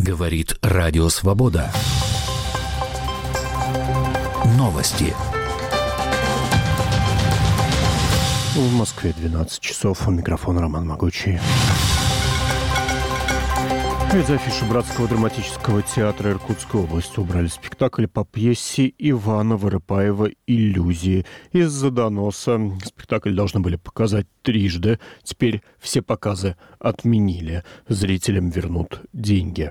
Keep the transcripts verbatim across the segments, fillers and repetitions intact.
Говорит Радио Свобода. Новости. В Москве двенадцать часов. У микрофона Роман Могучий. Из афиши Братского драматического театра Иркутской области убрали спектакль по пьесе Ивана Воропаева «Иллюзии». Из-за доноса спектакль должны были показать трижды. Теперь все показы отменили. Зрителям вернут деньги.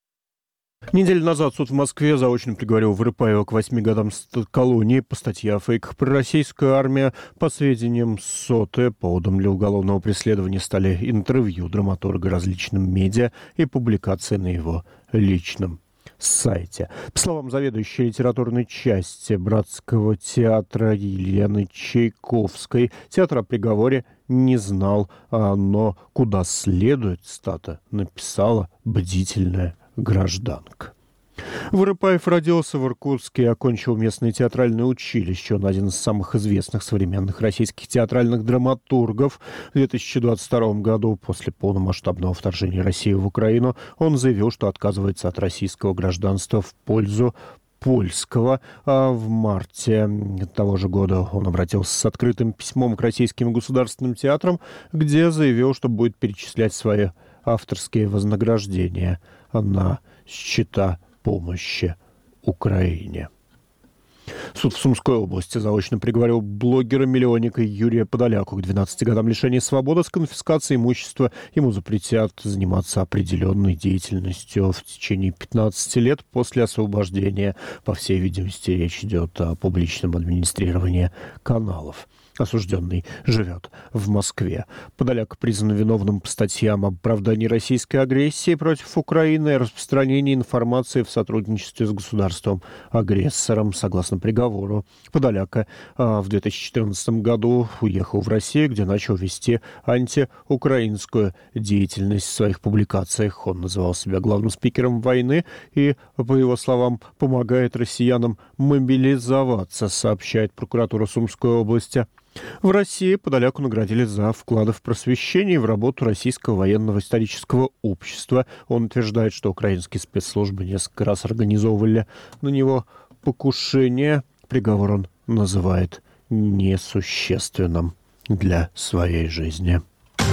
Неделю назад суд в Москве заочно приговорил Воропаева к восьми годам колонии по статье о фейках. Пророссийская армия, по сведениям СОТы, поводом для уголовного преследования стали интервью драматурга различным медиа и публикации на его личном сайте. По словам заведующей литературной части Братского театра Елены Чайковской, театр о приговоре не знал, но куда следует, цитата, написала бдительная гражданка. Воропаев родился в Иркутске и окончил местное театральное училище. Он один из самых известных современных российских театральных драматургов. В две тысячи двадцать втором году, после полномасштабного вторжения России в Украину, он заявил, что отказывается от российского гражданства в пользу польского. А в марте того же года он обратился с открытым письмом к российским государственным театрам, где заявил, что будет перечислять свои авторские вознаграждения на счета помощи Украине. Суд в Сумской области заочно приговорил блогера-миллионника Юрия Подоляку к двенадцати годам лишения свободы с конфискацией имущества. Ему запретят заниматься определенной деятельностью в течение пятнадцати лет после освобождения. По всей видимости, речь идет о публичном администрировании каналов. Осужденный живет в Москве. Подоляк признан виновным по статьям об оправдании российской агрессии против Украины и распространении информации в сотрудничестве с государством-агрессором. Согласно приговору, Подоляка в две тысячи четырнадцатом году уехал в Россию, где начал вести антиукраинскую деятельность в своих публикациях. Он называл себя главным спикером войны и, по его словам, помогает россиянам мобилизоваться, сообщает прокуратура Сумской области. В России Подоляку наградили за вклады в просвещение и в работу Российского военного исторического общества. Он утверждает, что украинские спецслужбы несколько раз организовывали на него покушение. Приговор он называет несущественным для своей жизни.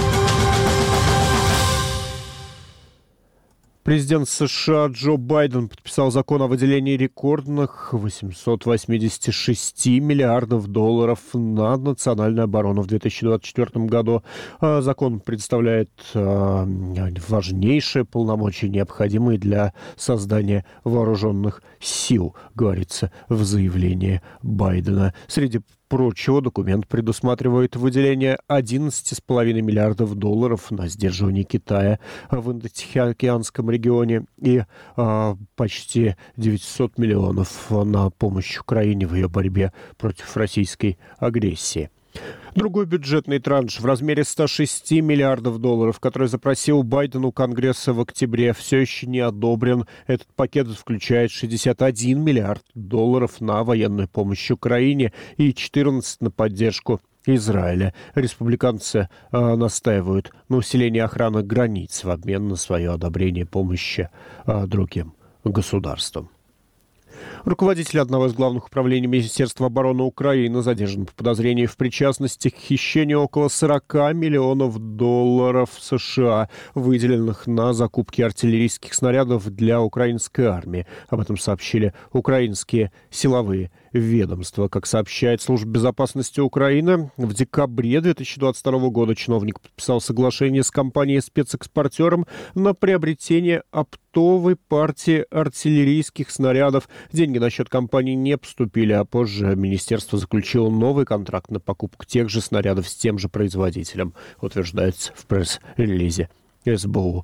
Президент США Джо Байден подписал закон о выделении рекордных восемьсот восемьдесят шесть миллиардов долларов на национальную оборону в две тысячи двадцать четвёртом году. Закон представляет важнейшие полномочия, необходимые для создания вооруженных сил, говорится в заявлении Байдена. Среди прочего, документ предусматривает выделение одиннадцати с половиной миллиардов долларов на сдерживание Китая в Индотихоокеанском регионе и а, почти девятьсот миллионов на помощь Украине в ее борьбе против российской агрессии. Другой бюджетный транш в размере ста шести миллиардов долларов, который запросил Байден у Конгресса в октябре, все еще не одобрен. Этот пакет включает шестьдесят один миллиард долларов на военную помощь Украине и четырнадцать на поддержку Израиля. Республиканцы э, настаивают на усилении охраны границ в обмен на свое одобрение помощи э, другим государствам. Руководитель одного из главных управлений Министерства обороны Украины задержан по подозрению в причастности к хищению около сорока миллионов долларов США, выделенных на закупки артиллерийских снарядов для украинской армии. Об этом сообщили украинские силовые ведомства. Как сообщает Служба безопасности Украины, в декабре две тысячи двадцать второго года чиновник подписал соглашение с компанией-спецэкспортером на приобретение оптовой партии артиллерийских снарядов. Деньги на счет компании не поступили, а позже министерство заключило новый контракт на покупку тех же снарядов с тем же производителем, утверждается в пресс-релизе эс бэ у.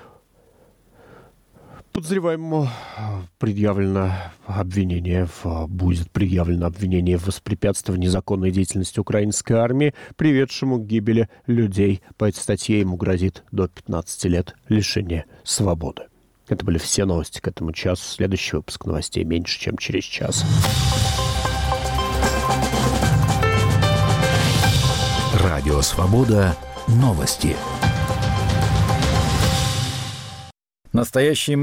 Подозреваемому предъявлено обвинение в, будет предъявлено обвинение в воспрепятствовании законной деятельности украинской армии, приведшему к гибели людей. По этой статье ему грозит до пятнадцати лет лишения свободы. Это были все новости к этому часу. Следующий выпуск новостей меньше, чем через час. Радио Свобода. Новости. Настоящие